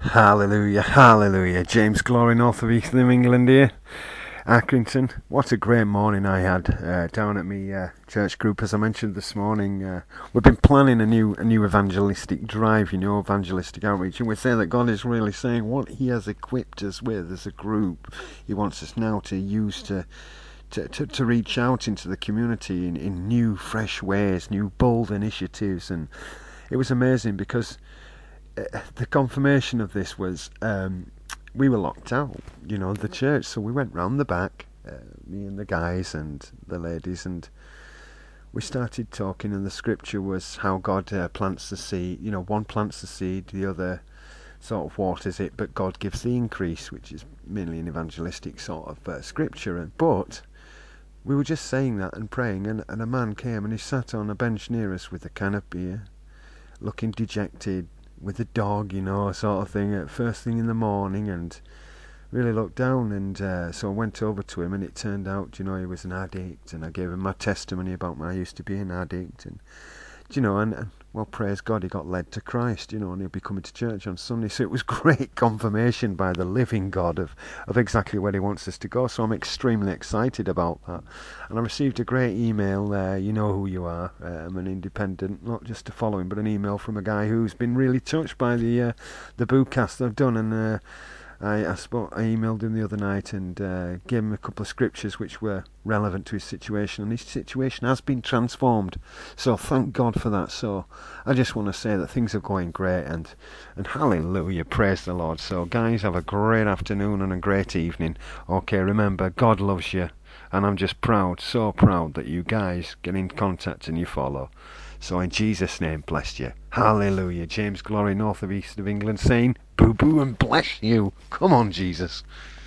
Hallelujah, hallelujah. James Glory, north of East of England here. Accrington. What a great morning I had down at my church group. As I mentioned this morning, we've been planning a new evangelistic drive, evangelistic outreach, and we're saying that God is really saying what He has equipped us with as a group. He wants us now to use to reach out into the community in new, fresh ways, new, bold initiatives, and it was amazing because the confirmation of this was we were locked out, the church. So we went round the back, me and the guys and the ladies, and we started talking. And the scripture was how God plants the seed. One plants the seed, the other sort of waters it, but God gives the increase, which is mainly an evangelistic sort of scripture. But we were just saying that and praying, and a man came and he sat on a bench near us with a can of beer, looking dejected, with the dog, sort of thing, at first thing in the morning, and really looked down. And so I went over to him, and it turned out, he was an addict, and I gave him my testimony about when I used to be an addict, and and well, praise God, he got led to Christ, and he'll be coming to church on Sunday. So it was great confirmation by the living God of exactly where He wants us to go. So I'm extremely excited about that. And I received a great email. You know who you are. I'm an independent, not just a following, but an email from a guy who's been really touched by the bootcast I've done, and I emailed him the other night and gave him a couple of scriptures which were relevant to his situation, and his situation has been transformed. So thank God for that. So I just want to say that things are going great, and hallelujah, praise the Lord. So guys, have a great afternoon and a great evening. Okay, remember, God loves you, and I'm just proud, so proud that you guys get in contact and you follow. So in Jesus' name, bless you. Hallelujah. James Glory, north of East of England, saying boo boo and bless you. Come on, Jesus.